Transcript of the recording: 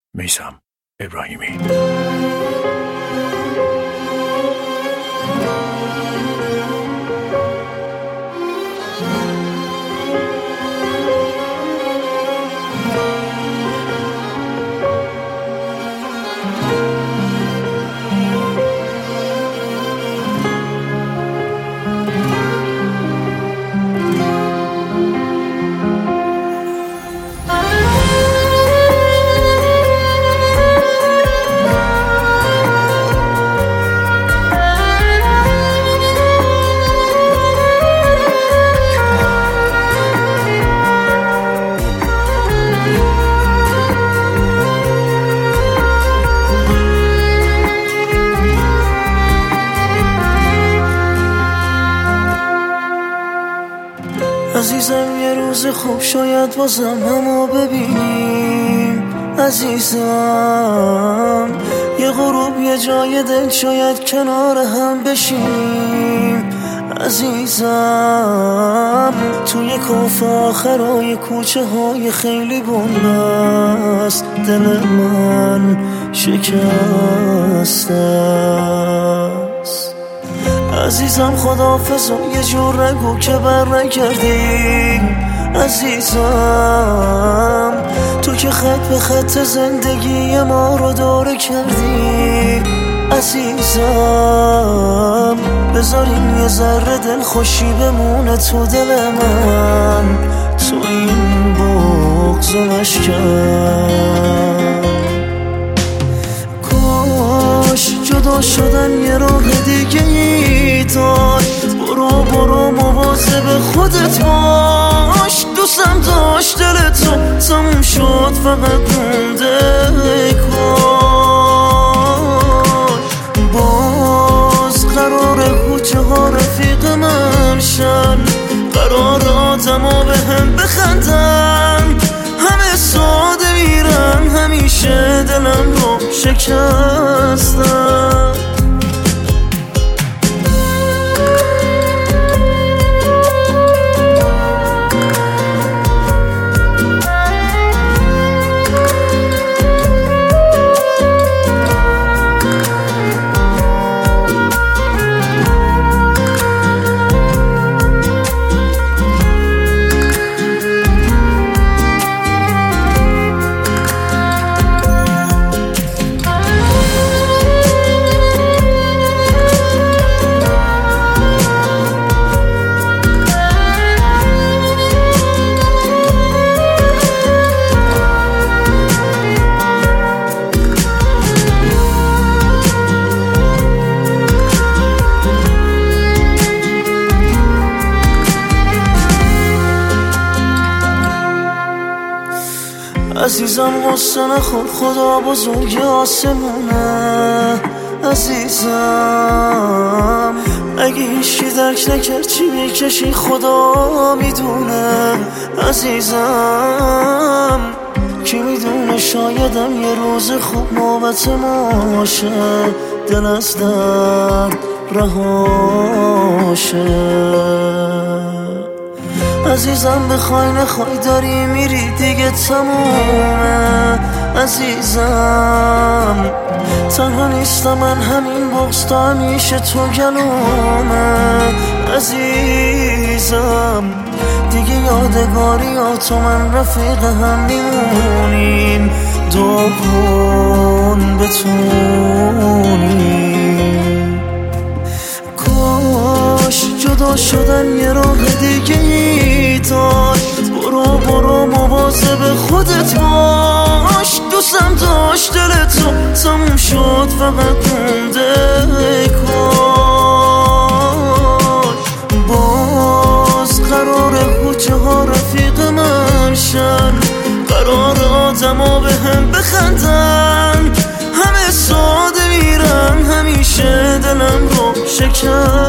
میثم ابراهیمی. عزیزم یه روز خوب شاید بازم همو ببینیم. عزیزم یه غروب یه جای دل شاید کنار هم بشیم. عزیزم توی کاف آخرای کوچه های خیلی بنبست دل من شکسته است. عزیزم خداحافظ و یه جور نگو که برنگردی. عزیزم تو که خط به خط زندگی ما رو داره کردی. عزیزم بذاریم یه ذره دل خوشی بمونه تو دل من. تو این بغض و نشکن کاش جدا شدن یه راه دیگه ای داشت. برو مواظب خودت باش. دوستم داشت دل تو تموم شد فقط مونده کاش. باز قراره کوچه ها رفیق من شن. قرار آدم ها به هم بخندن. همه ساده میرن همیشه دلم رو شکستن. عزیزم غصه نخور خدا بزرگ آسمونه. عزیزم اگه هیچی درک نکرد چی میکشی خدا میدونه. عزیزم کی میدونه شایدم یه روز خوب نوبت ما باشه. دل از درد رهاشه. عزیزم بخوای نخوای داری میری دیگه تمومه. عزیزم تنها نیستم من همین بغض تا همیشه تو گلومه. عزیزم دیگه یادگاری ها تو من رفیق هم میمونیم. دعا کن بتونیم. کاش جدا شدن یه راه دیگه ای داشت. برو مواظب خودت باش. دوستم داشت دل تو تموم شد فقط مونده کاش. باز قراره کوچه ها رفیق من شن. قرار آدم ها به هم بخندن. همه ساده میرن همیشه دلم رو شکن.